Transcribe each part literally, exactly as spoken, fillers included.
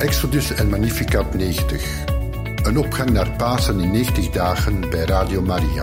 Exodus en Magnificat negentig. Een opgang naar Pasen in negentig dagen bij Radio Maria.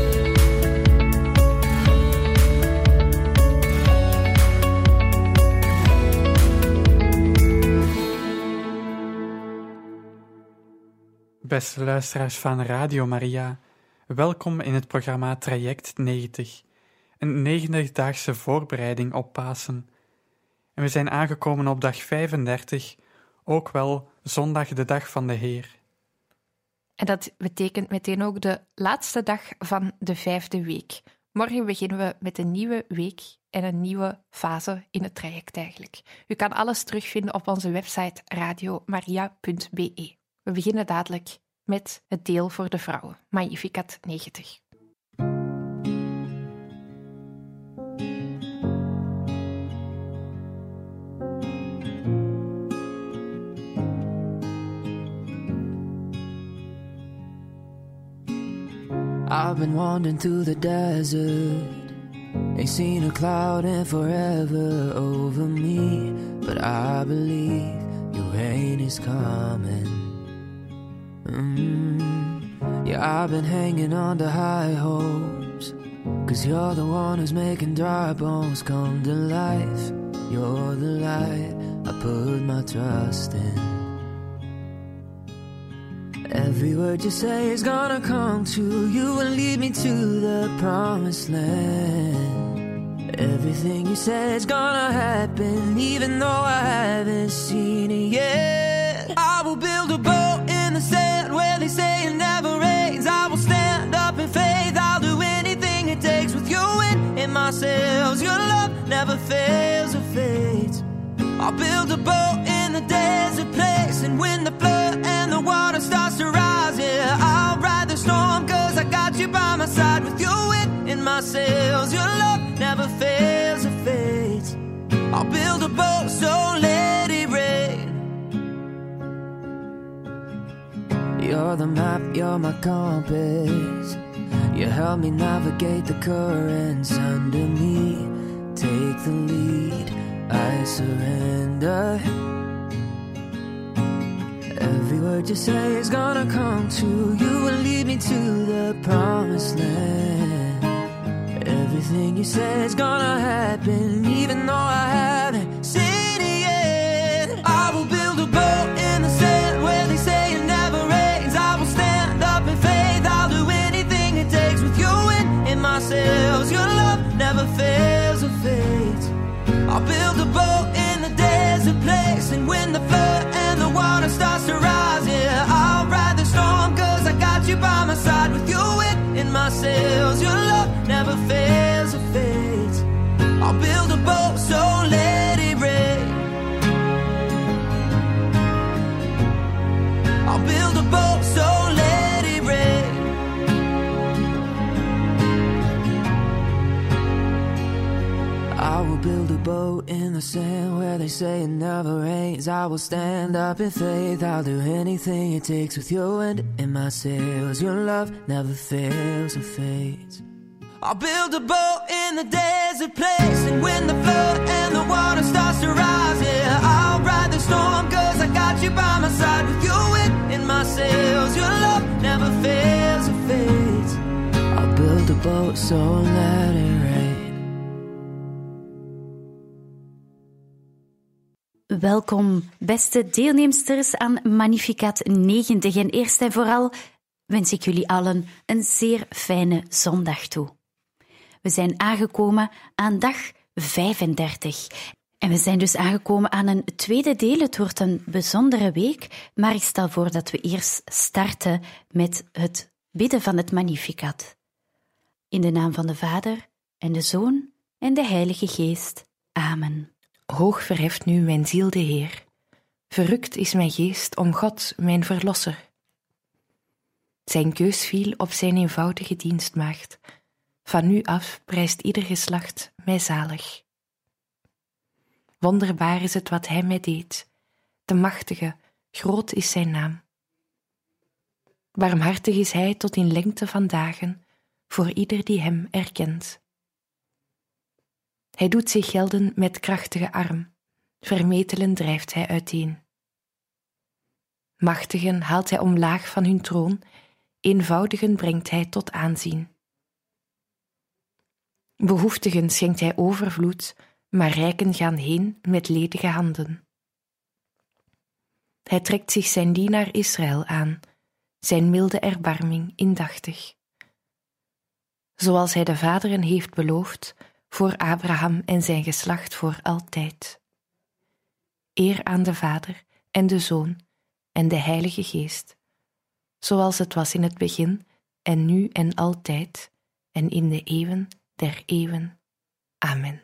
Beste luisteraars van Radio Maria, welkom in het programma Traject negentig, een negentigdaagse voorbereiding op Pasen. En we zijn aangekomen op dag vijfendertig, ook wel zondag de dag van de Heer. En dat betekent meteen ook de laatste dag van de vijfde week. Morgen beginnen we met een nieuwe week en een nieuwe fase in het traject eigenlijk. U kan alles terugvinden op onze website radiomaria punt b e. We beginnen dadelijk met het deel voor de vrouwen, Magnificat negentig. I've been wandering through the desert, ain't seen a cloud in forever over me, but I believe your rain is coming. Mm. Yeah, I've been hanging on to high hopes, 'cause you're the one who's making dry bones come to life. You're the light I put my trust in. Every word you say is gonna come true. You will lead me to the promised land. Everything you say is gonna happen, even though I haven't seen it yet. I will build a boat in the sand where they say it never rains. I will stand up in faith. I'll do anything it takes with you in, in my sails. Your love never fails or fades. I'll build a boat in the desert place, and when the flood and the water starts to rise, yeah, I'll ride the storm, 'cause I got you by my side. With you in, in my sails, your love never fails or fades. I'll build a boat, so let it rain. You're the map, you're my compass. You help me navigate the currents under me. Take the lead, I surrender. Every word you say is gonna come true. You will lead me to the promised land. Everything you say is gonna happen, even though I haven't seen it yet. I will build a boat in the sand where they say it never rains. I will stand up in faith. I'll do anything it takes with you in, in my sails. Your love never fails or fades. I'll build a boat in the desert place, and when the flood and the water starts to rise, yeah, I'll ride the storm, 'cause I got you by my side. With you in, in my sails, your love never fails or fades. I'll build a boat, so let it rain. I'll build a boat, so let it rain. I will build a boat in the sand where they say it never rains. I will stand up in faith. I'll do anything it takes with your wind in my sails. Your love never fails or fades. I'll build a boat in the desert place, and when the flood and the water starts to rise, yeah, I'll ride the storm, 'cause I got you by my side. With your wind in my sails, your love never fails or fades. I'll build a boat, so let it rain. Welkom, beste deelnemsters aan Magnificat negentig. En eerst en vooral wens ik jullie allen een zeer fijne zondag toe. We zijn aangekomen aan dag vijfendertig. En we zijn dus aangekomen aan een tweede deel. Het wordt een bijzondere week, maar ik stel voor dat we eerst starten met het bidden van het Magnificat. In de naam van de Vader en de Zoon en de Heilige Geest. Amen. Hoog verheft nu mijn ziel de Heer. Verrukt is mijn geest om God, mijn Verlosser. Zijn keus viel op zijn eenvoudige dienstmaagd. Van nu af prijst ieder geslacht mij zalig. Wonderbaar is het wat hij mij deed. De machtige, groot is zijn naam. Barmhartig is hij tot in lengte van dagen, voor ieder die hem erkent. Hij doet zich gelden met krachtige arm, vermetelen drijft hij uiteen. Machtigen haalt hij omlaag van hun troon, eenvoudigen brengt hij tot aanzien. Behoeftigen schenkt hij overvloed, maar rijken gaan heen met ledige handen. Hij trekt zich zijn dienaar Israël aan, zijn milde erbarming indachtig. Zoals hij de vaderen heeft beloofd, voor Abraham en zijn geslacht voor altijd. Eer aan de Vader en de Zoon en de Heilige Geest, zoals het was in het begin en nu en altijd en in de eeuwen der eeuwen. Amen.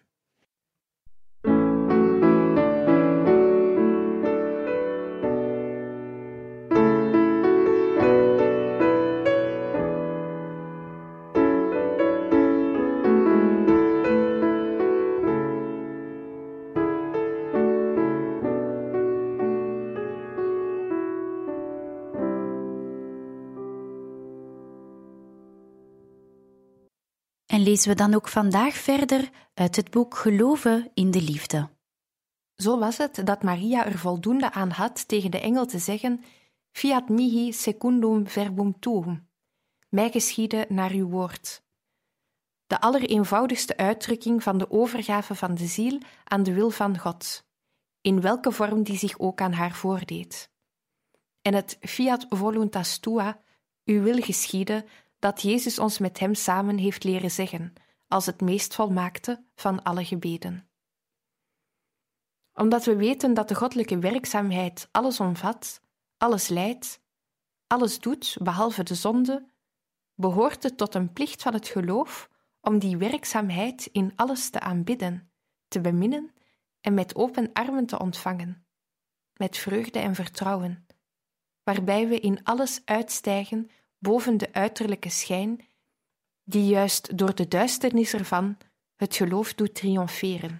En lezen we dan ook vandaag verder uit het boek Geloven in de Liefde. Zo was het dat Maria er voldoende aan had tegen de engel te zeggen: Fiat mihi secundum verbum tuum, mij geschiede naar uw woord. De allereenvoudigste uitdrukking van de overgave van de ziel aan de wil van God, in welke vorm die zich ook aan haar voordeed. En het fiat voluntas tua, uw wil geschiede, dat Jezus ons met hem samen heeft leren zeggen, als het meest volmaakte van alle gebeden. Omdat we weten dat de goddelijke werkzaamheid alles omvat, alles leidt, alles doet behalve de zonde, behoort het tot een plicht van het geloof om die werkzaamheid in alles te aanbidden, te beminnen en met open armen te ontvangen, met vreugde en vertrouwen, waarbij we in alles uitstijgen boven de uiterlijke schijn, die juist door de duisternis ervan het geloof doet triomferen.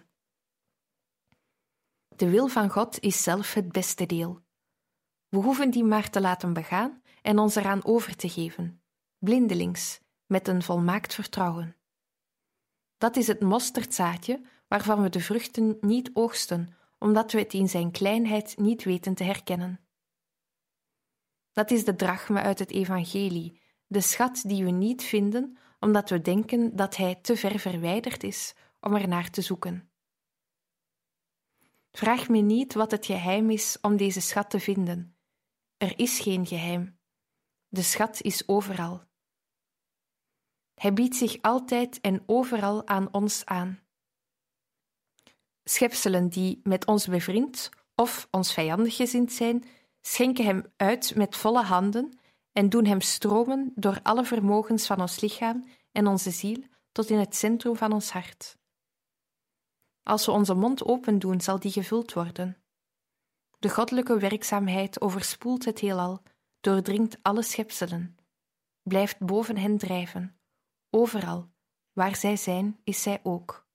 De wil van God is zelf het beste deel. We hoeven die maar te laten begaan en ons eraan over te geven, blindelings, met een volmaakt vertrouwen. Dat is het mosterdzaadje waarvan we de vruchten niet oogsten, omdat we het in zijn kleinheid niet weten te herkennen. Dat is de drachme uit het evangelie, de schat die we niet vinden, omdat we denken dat hij te ver verwijderd is om er naar te zoeken. Vraag me niet wat het geheim is om deze schat te vinden. Er is geen geheim. De schat is overal. Hij biedt zich altijd en overal aan ons aan. Schepselen die met ons bevriend of ons vijandig gezind zijn, schenken hem uit met volle handen en doen hem stromen door alle vermogens van ons lichaam en onze ziel tot in het centrum van ons hart. Als we onze mond open doen, zal die gevuld worden. De goddelijke werkzaamheid overspoelt het heelal, doordringt alle schepselen, blijft boven hen drijven. Overal, waar zij zijn, is zij ook.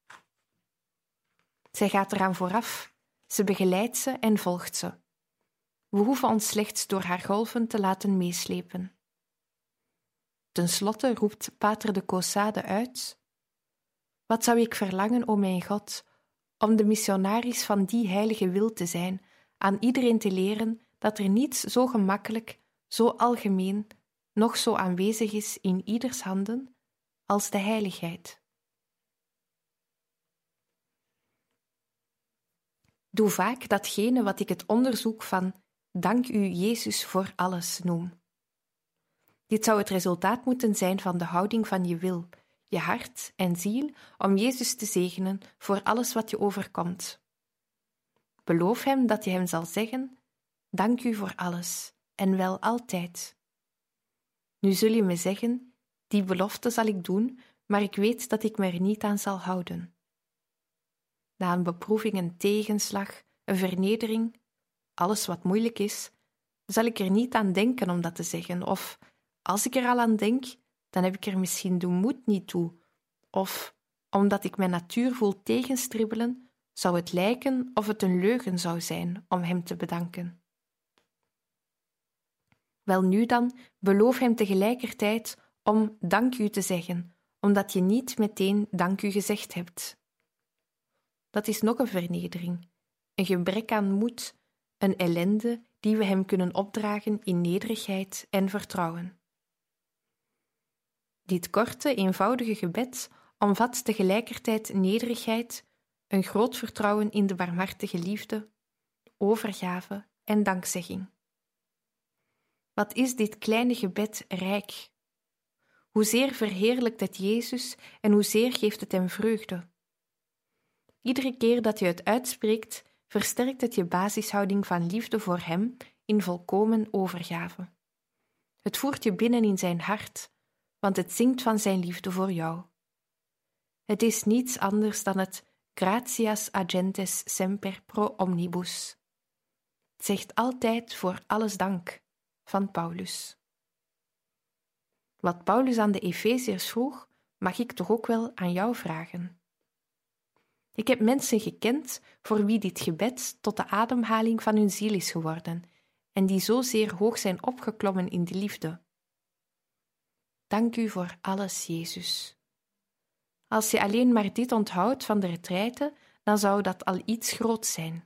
Zij gaat eraan vooraf, ze begeleidt ze en volgt ze. We hoeven ons slechts door haar golven te laten meeslepen. Ten slotte roept Pater de Caussade uit: wat zou ik verlangen, o mijn God, om de missionaris van die heilige wil te zijn, aan iedereen te leren dat er niets zo gemakkelijk, zo algemeen, nog zo aanwezig is in ieders handen als de heiligheid. Doe vaak datgene wat ik het onderzoek van dank u Jezus voor alles noem. Dit zou het resultaat moeten zijn van de houding van je wil, je hart en ziel om Jezus te zegenen voor alles wat je overkomt. Beloof hem dat je hem zal zeggen: dank u voor alles en wel altijd. Nu zul je me zeggen: die belofte zal ik doen, maar ik weet dat ik me er niet aan zal houden. Na een beproeving, een tegenslag, een vernedering, alles wat moeilijk is, zal ik er niet aan denken om dat te zeggen, of als ik er al aan denk, dan heb ik er misschien de moed niet toe, of omdat ik mijn natuur voel tegenstribbelen, zou het lijken of het een leugen zou zijn om hem te bedanken. Welnu dan, beloof hem tegelijkertijd om dank u te zeggen, omdat je niet meteen dank u gezegd hebt. Dat is nog een vernedering, een gebrek aan moed, een ellende die we Hem kunnen opdragen in nederigheid en vertrouwen. Dit korte, eenvoudige gebed omvat tegelijkertijd nederigheid, een groot vertrouwen in de barmhartige liefde, overgave en dankzegging. Wat is dit kleine gebed rijk? Hoezeer verheerlijkt het Jezus en hoezeer geeft het Hem vreugde? Iedere keer dat je het uitspreekt, versterkt het je basishouding van liefde voor Hem in volkomen overgave. Het voert je binnen in Zijn hart, want het zingt van Zijn liefde voor jou. Het is niets anders dan het gratias agentes semper pro omnibus. Het zegt altijd voor alles dank, van Paulus. Wat Paulus aan de Efeziërs vroeg, mag ik toch ook wel aan jou vragen. Ik heb mensen gekend voor wie dit gebed tot de ademhaling van hun ziel is geworden en die zozeer hoog zijn opgeklommen in de liefde. Dank u voor alles, Jezus. Als je alleen maar dit onthoudt van de retraite, dan zou dat al iets groots zijn.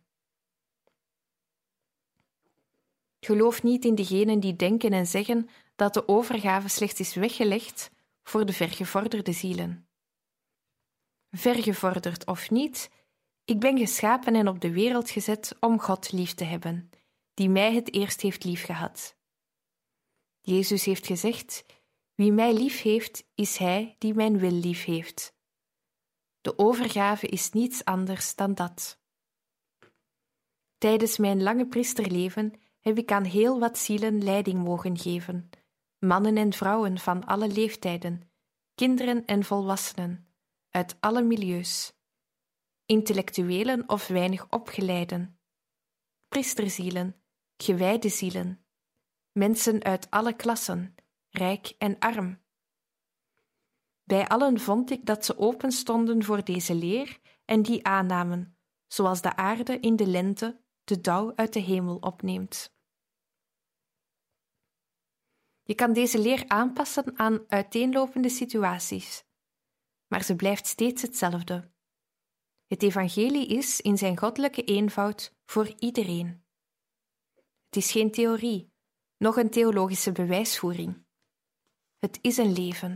Geloof niet in degenen die denken en zeggen dat de overgave slechts is weggelegd voor de vergevorderde zielen. Vergevorderd of niet, ik ben geschapen en op de wereld gezet om God lief te hebben, die mij het eerst heeft liefgehad. Jezus heeft gezegd: wie mij lief heeft, is hij die mijn wil lief heeft. De overgave is niets anders dan dat. Tijdens mijn lange priesterleven heb ik aan heel wat zielen leiding mogen geven, mannen en vrouwen van alle leeftijden, kinderen en volwassenen, uit alle milieus, intellectuelen of weinig opgeleiden, priesterzielen, gewijde zielen, mensen uit alle klassen, rijk en arm. Bij allen vond ik dat ze open stonden voor deze leer en die aannamen, zoals de aarde in de lente de dauw uit de hemel opneemt. Je kan deze leer aanpassen aan uiteenlopende situaties, maar ze blijft steeds hetzelfde. Het evangelie is in zijn goddelijke eenvoud voor iedereen. Het is geen theorie, noch een theologische bewijsvoering. Het is een leven.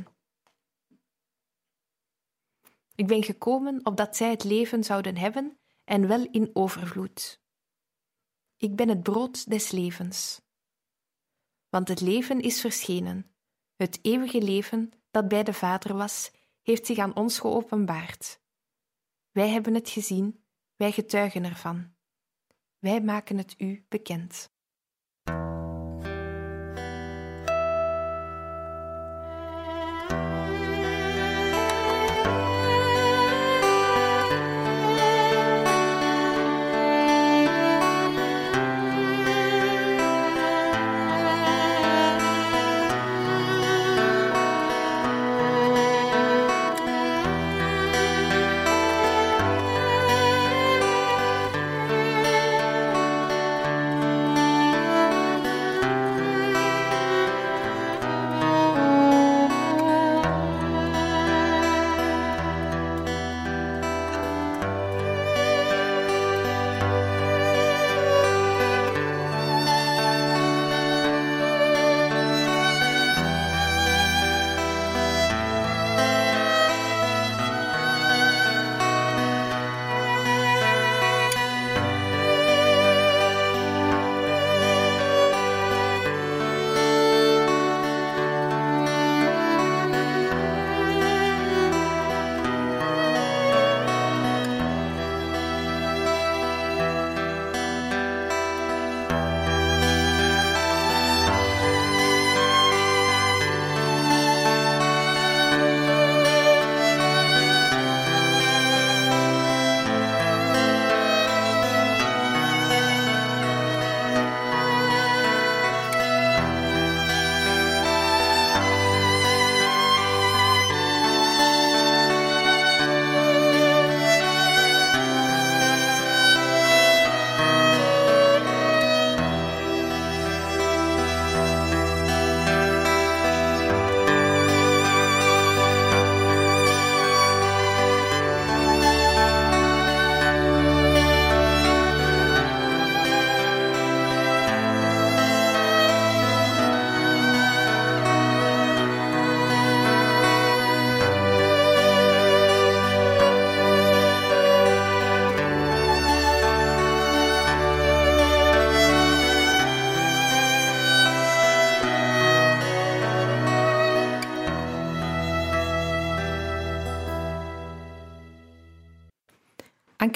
Ik ben gekomen opdat zij het leven zouden hebben en wel in overvloed. Ik ben het brood des levens. Want het leven is verschenen. Het eeuwige leven dat bij de Vader was, heeft zich aan ons geopenbaard. Wij hebben het gezien, wij getuigen ervan. Wij maken het u bekend.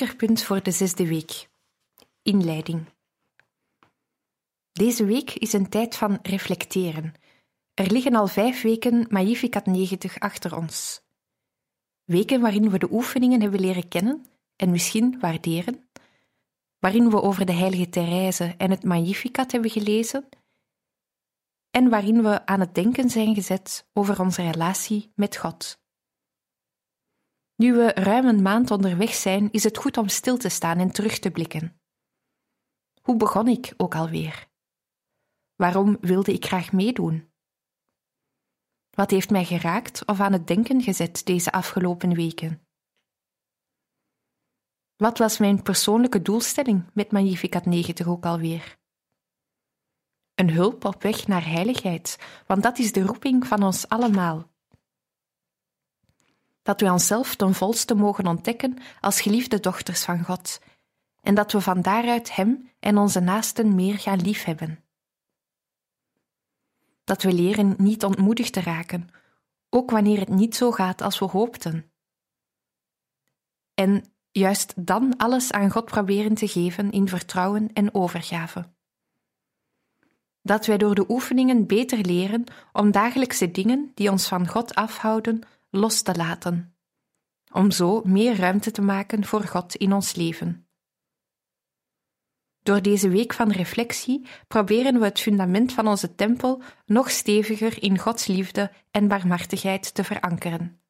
ankerpunt voor de zesde week. Inleiding. Deze week is een tijd van reflecteren. Er liggen al vijf weken Magnificat negentig achter ons. Weken waarin we de oefeningen hebben leren kennen en misschien waarderen, waarin we over de heilige Therese en het Magnificat hebben gelezen en waarin we aan het denken zijn gezet over onze relatie met God. Nu we ruim een maand onderweg zijn, is het goed om stil te staan en terug te blikken. Hoe begon ik ook alweer? Waarom wilde ik graag meedoen? Wat heeft mij geraakt of aan het denken gezet deze afgelopen weken? Wat was mijn persoonlijke doelstelling met Magnificat negentig ook alweer? Een hulp op weg naar heiligheid, want dat is de roeping van ons allemaal. Dat we onszelf ten volste mogen ontdekken als geliefde dochters van God en dat we van daaruit Hem en onze naasten meer gaan liefhebben. Dat we leren niet ontmoedigd te raken, ook wanneer het niet zo gaat als we hoopten. En juist dan alles aan God proberen te geven in vertrouwen en overgave. Dat wij door de oefeningen beter leren om dagelijkse dingen die ons van God afhouden los te laten, om zo meer ruimte te maken voor God in ons leven. Door deze week van reflectie proberen we het fundament van onze tempel nog steviger in Gods liefde en barmhartigheid te verankeren.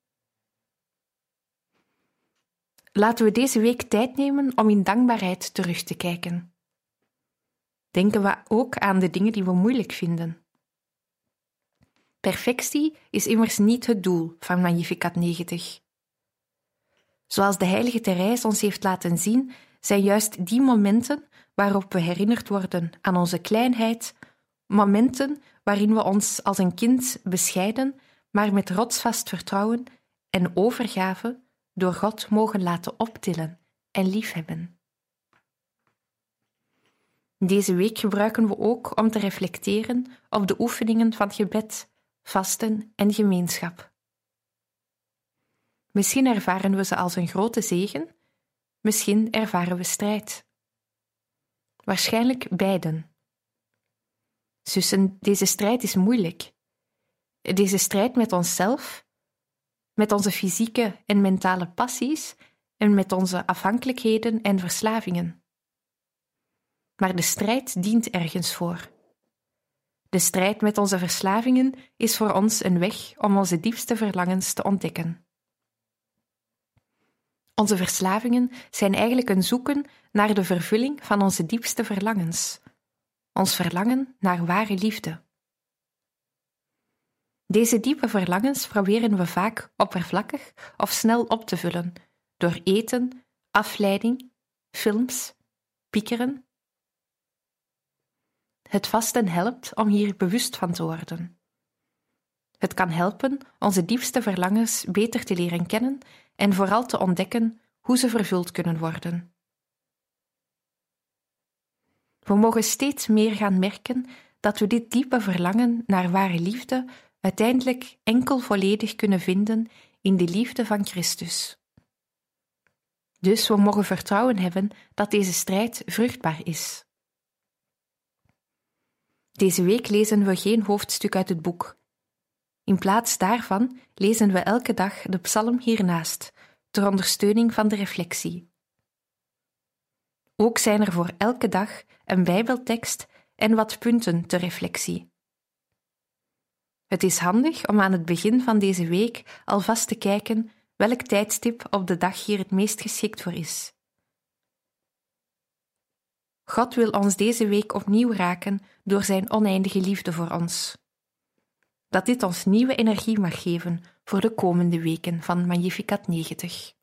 Laten we deze week tijd nemen om in dankbaarheid terug te kijken. Denken we ook aan de dingen die we moeilijk vinden. Perfectie is immers niet het doel van Magnificat negentig. Zoals de heilige Therese ons heeft laten zien, zijn juist die momenten waarop we herinnerd worden aan onze kleinheid, momenten waarin we ons als een kind bescheiden, maar met rotsvast vertrouwen en overgave door God mogen laten optillen en liefhebben. Deze week gebruiken we ook om te reflecteren op de oefeningen van gebed, vasten en gemeenschap. Misschien ervaren we ze als een grote zegen, misschien ervaren we strijd. Waarschijnlijk beiden. Zussen, deze strijd is moeilijk. Deze strijd met onszelf, met onze fysieke en mentale passies en met onze afhankelijkheden en verslavingen. Maar de strijd dient ergens voor. De strijd met onze verslavingen is voor ons een weg om onze diepste verlangens te ontdekken. Onze verslavingen zijn eigenlijk een zoeken naar de vervulling van onze diepste verlangens, ons verlangen naar ware liefde. Deze diepe verlangens proberen we vaak oppervlakkig of snel op te vullen door eten, afleiding, films, piekeren. Het vasten helpt om hier bewust van te worden. Het kan helpen onze diepste verlangens beter te leren kennen en vooral te ontdekken hoe ze vervuld kunnen worden. We mogen steeds meer gaan merken dat we dit diepe verlangen naar ware liefde uiteindelijk enkel volledig kunnen vinden in de liefde van Christus. Dus we mogen vertrouwen hebben dat deze strijd vruchtbaar is. Deze week lezen we geen hoofdstuk uit het boek. In plaats daarvan lezen we elke dag de psalm hiernaast, ter ondersteuning van de reflectie. Ook zijn er voor elke dag een Bijbeltekst en wat punten ter reflectie. Het is handig om aan het begin van deze week alvast te kijken welk tijdstip op de dag hier het meest geschikt voor is. God wil ons deze week opnieuw raken door zijn oneindige liefde voor ons. Dat dit ons nieuwe energie mag geven voor de komende weken van Magnificat negentig.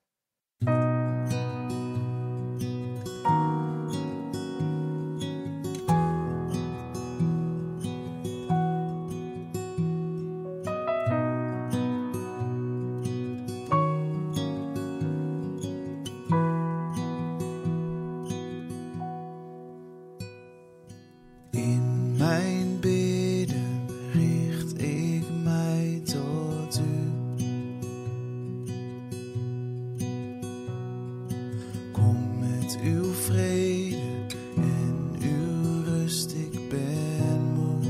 In mijn bidden richt ik mij tot u. met uw vrede en uw rust, ik ben moe.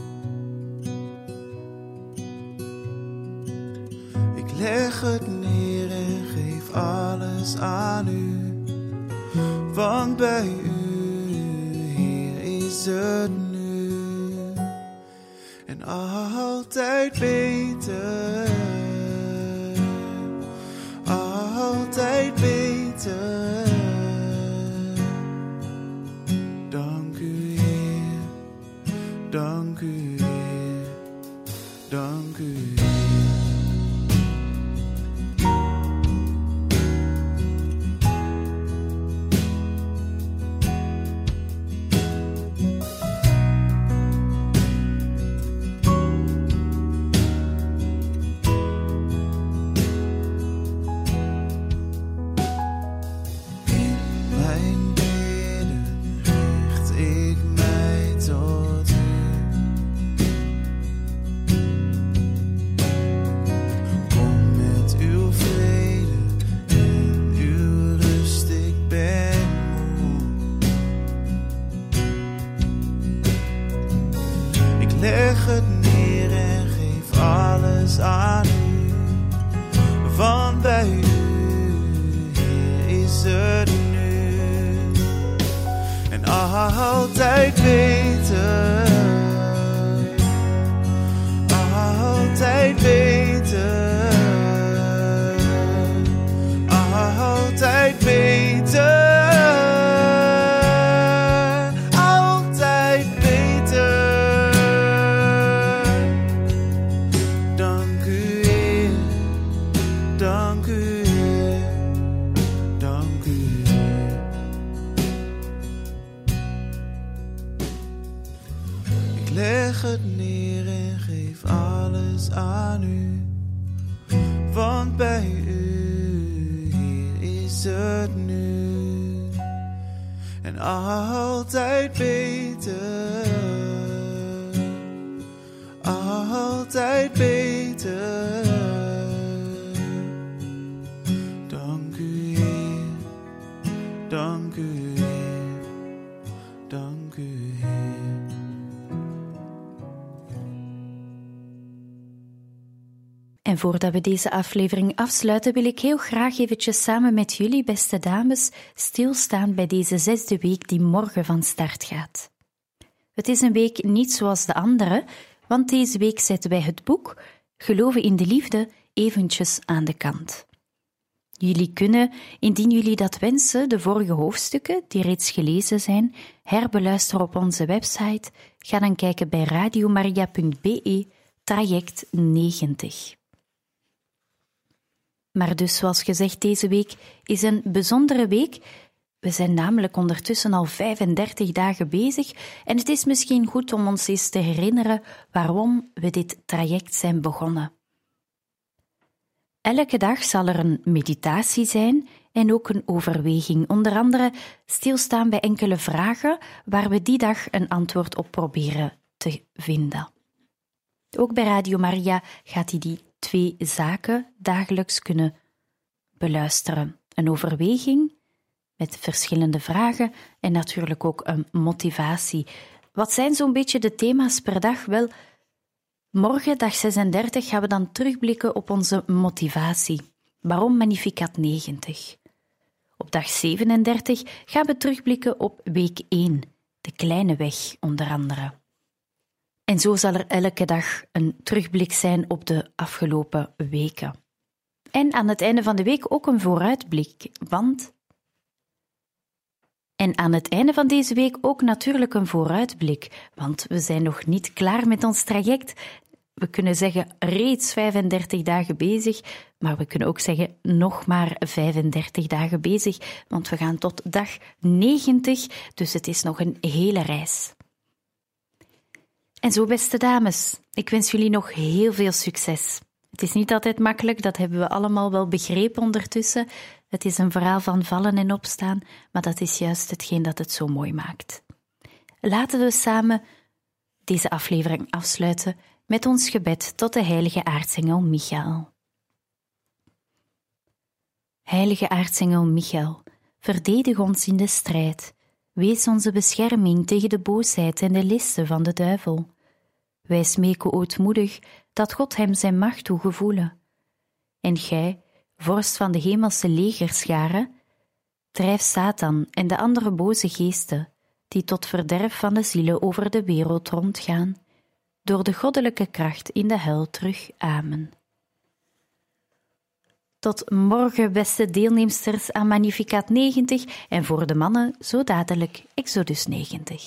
Ik leg het neer en geef alles aan u, want bij u, Heer, is het nu en altijd beter. Altijd beter. Dank u, Heer. Dank u, Heer. Dank u, Heer. Leg het neer en geef alles aan u, want bij u, Heer, is het nu en altijd beter, altijd beter, altijd beter. Leg het neer en geef alles aan u, want bij u, Heer, is het nu en altijd beter, altijd beter. Dank u, Heer, dank u, Heer, dank u, Heer. En voordat we deze aflevering afsluiten, wil ik heel graag eventjes samen met jullie, beste dames, stilstaan bij deze zesde week die morgen van start gaat. Het is een week niet zoals de andere, want deze week zetten wij het boek Geloven in de Liefde eventjes aan de kant. Jullie kunnen, indien jullie dat wensen, de vorige hoofdstukken, die reeds gelezen zijn, herbeluisteren op onze website. Ga dan kijken bij radiomaria punt be, traject negentig. Maar dus, zoals gezegd, deze week is een bijzondere week. We zijn namelijk ondertussen al vijfendertig dagen bezig en het is misschien goed om ons eens te herinneren waarom we dit traject zijn begonnen. Elke dag zal er een meditatie zijn en ook een overweging, onder andere stilstaan bij enkele vragen waar we die dag een antwoord op proberen te vinden. Ook bij Radio Maria gaat hij die twee zaken dagelijks kunnen beluisteren. Een overweging met verschillende vragen en natuurlijk ook een motivatie. Wat zijn zo'n beetje de thema's per dag? Wel, morgen, dag zesendertig, gaan we dan terugblikken op onze motivatie. Waarom Magnificat negentig? Op dag zevenendertig gaan we terugblikken op week één, de kleine weg onder andere. En zo zal er elke dag een terugblik zijn op de afgelopen weken. En aan het einde van de week ook een vooruitblik, want... En aan het einde van deze week ook natuurlijk een vooruitblik, want we zijn nog niet klaar met ons traject. We kunnen zeggen reeds vijfendertig dagen bezig, maar we kunnen ook zeggen nog maar vijfendertig dagen bezig, want we gaan tot dag negentig, dus het is nog een hele reis. En zo, beste dames, ik wens jullie nog heel veel succes. Het is niet altijd makkelijk, dat hebben we allemaal wel begrepen ondertussen. Het is een verhaal van vallen en opstaan, maar dat is juist hetgeen dat het zo mooi maakt. Laten we samen deze aflevering afsluiten met ons gebed tot de heilige aartsengel Michael. Heilige aartsengel Michael, verdedig ons in de strijd. Wees onze bescherming tegen de boosheid en de listen van de duivel. Wij smeken ootmoedig dat God hem zijn macht toegevoelen. En gij, vorst van de hemelse legerscharen, drijf Satan en de andere boze geesten, die tot verderf van de zielen over de wereld rondgaan, door de goddelijke kracht in de hel terug. Amen. Tot morgen, beste deelnemsters aan Magnificat negentig en voor de mannen zo dadelijk Exodus negentig.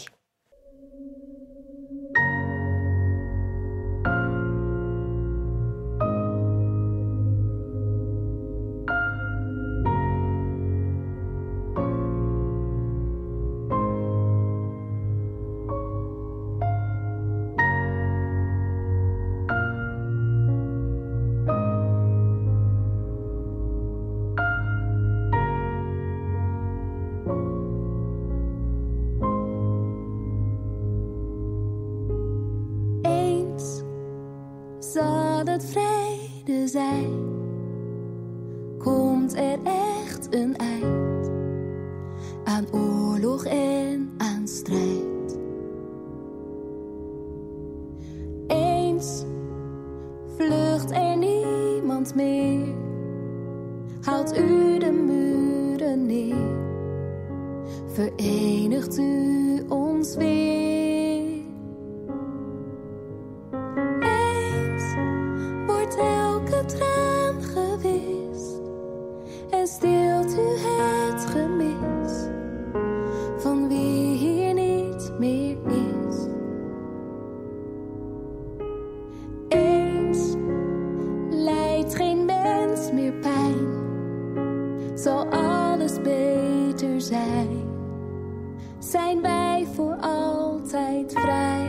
Zal het vrede zijn? Komt er echt een eind aan oorlog en aan strijd? Eens vlucht er niemand meer, haalt u de muren neer, verenigt u ons weer. Elke traan gewist en stilt u het gemis van wie hier niet meer is. Eens lijdt geen mens meer pijn, zal alles beter zijn, zijn wij voor altijd vrij.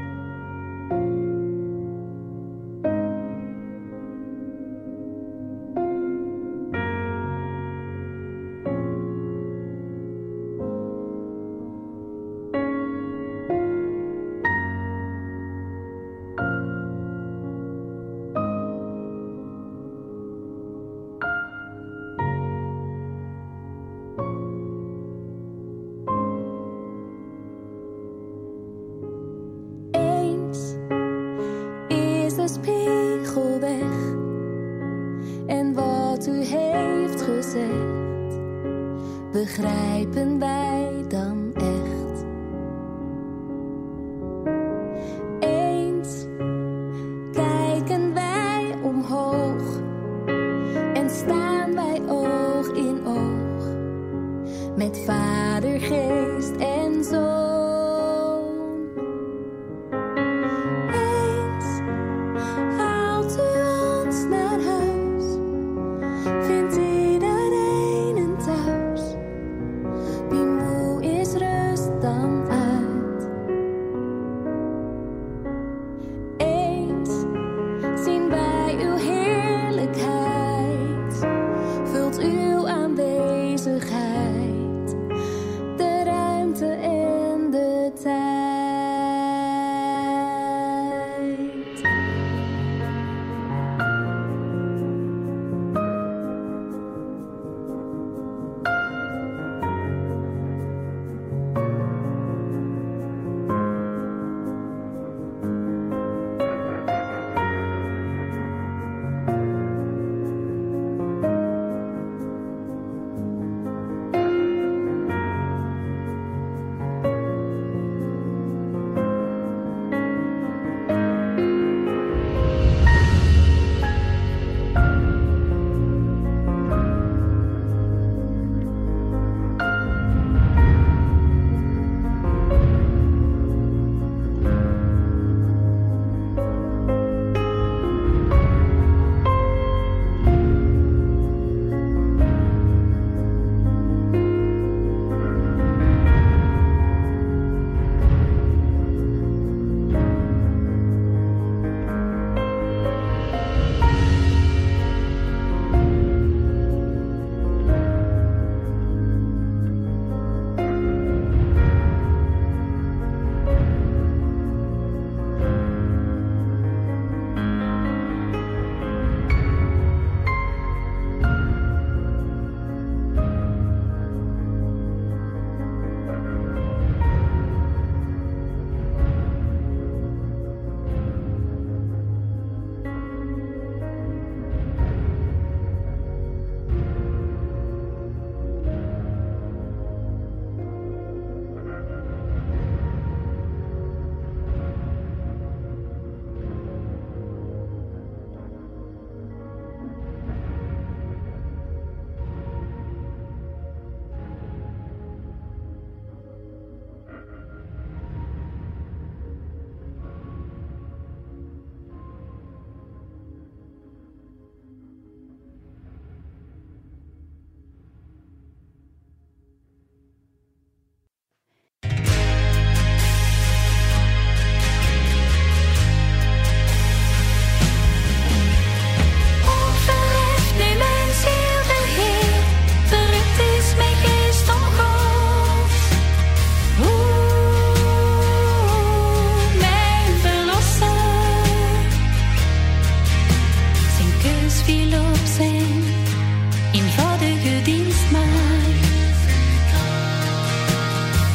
De spiegel weg en wat u heeft gezegd, begrijpen wij dan echt. Eens kijken wij omhoog en staan wij oog in oog met Vader, Geest en Zoon. De ruimte en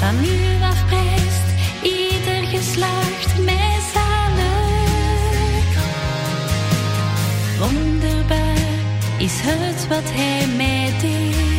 Van u afprijst ieder geslacht mij zalig. Wonderbaar is het wat hij mij deed.